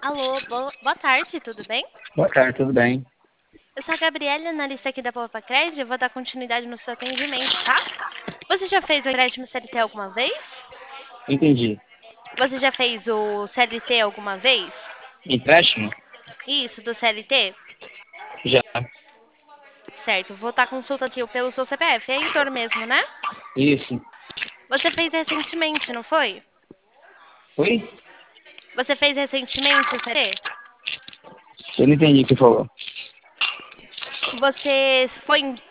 Alô, boa tarde, tudo bem? Boa tarde, tudo bem? Eu sou a Gabriela, analista aqui da Poupa Cred, eu vou dar continuidade no seu atendimento, tá? Você já fez o empréstimo CLT alguma vez? Entendi. Você já fez o CLT alguma vez? Empréstimo? Isso, do CLT? Já. Certo, vou estar consultando aqui pelo seu CPF, é Heitor mesmo, né? Isso. Você fez recentemente, não foi? Oi? Você fez recentemente o CLT? Eu não entendi o que falou. Você foi.